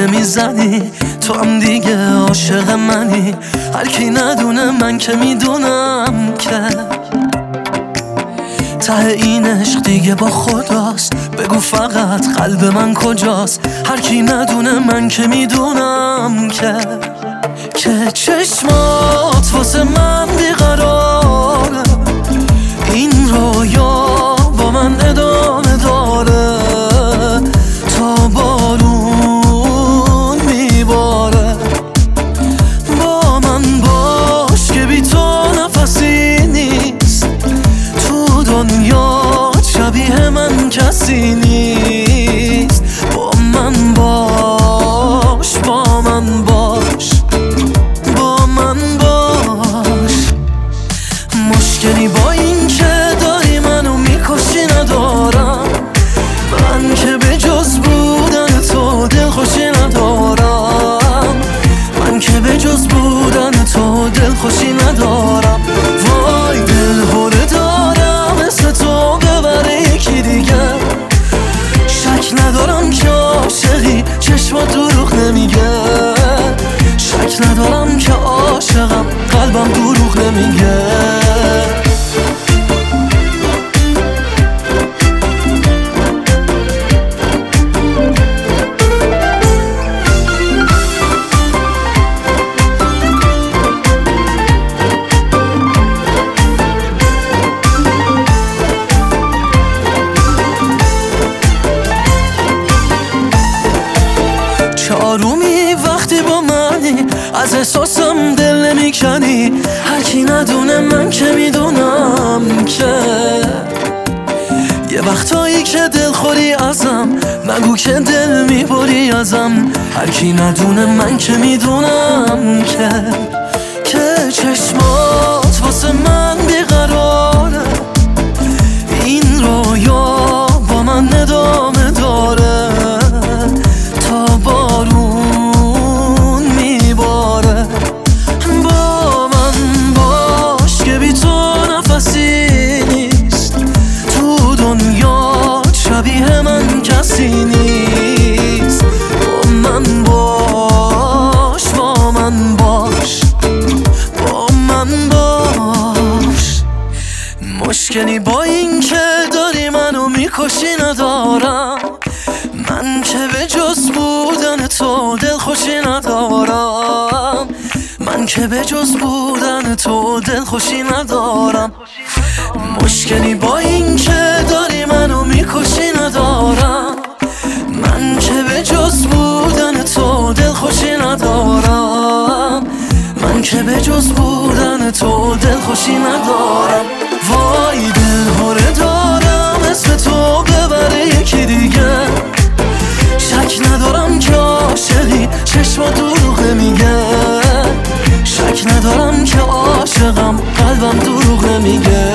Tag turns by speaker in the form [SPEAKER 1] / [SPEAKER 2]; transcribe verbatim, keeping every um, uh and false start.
[SPEAKER 1] نمیزنی، تو هم دیگه عاشق منی. هر کی ندونه من که میدونم که ته این عشق دیگه با خداست. بگو فقط قلب من کجاست؟ هر کی ندونه من که میدونم که که چشمات واسه من بیقراره، این رویا با من ادامه داره تا بارون میباره. با من باش که بی تو نفسی نیست، تو دنیا شبیه من کسی نیست. با من باش، با من باش، با من باش. مشکلی با این که داری منو میکشی ندارم، من که به جز بودن تو دلخوشی ندارم، من که به جز بودن تو دلخوشی ندارم. وای دل هره دارم مثل تو ببره یکی دیگه، شک ندارم که عاشقی چشمات دروغ نمیگه، شک ندارم که عاشقم قلبم دروغ نمیگه. آرومی وقتی با منی، از احساسم دل نمیکنی. هر کی ندونه من که میدونم که یه وقتایی که دل خوری ازم، نگو که دل میبری ازم. هر کی ندونه من که میدونم که که چشمات واسه من بیقراره، این رویا با من ادامه داره تا بارون میباره. با من باش که بی تو نفسی نیست، تو دنیا شبیه من کسی نیست. با من باش، با من باش، با من باش. مشکلی با این که داری منو میکشی ندارم، من که به جز بودن تو دلخوشی ندارم، من که به جز بودن تو دلخوشی ندارم. مشکلی با این که داری منو میکشی ندارم، من که به جز بودن تو دلخوشی ندارم، من که به جز بودن تو دلخوشی ندارم. وای دل هره دارم مثل تو ببره یکی دیگه، شک ندارم که عاشقی چشما دروغ نمیگه، شک ندارم که عاشقم قلبم دروغ نمیگه.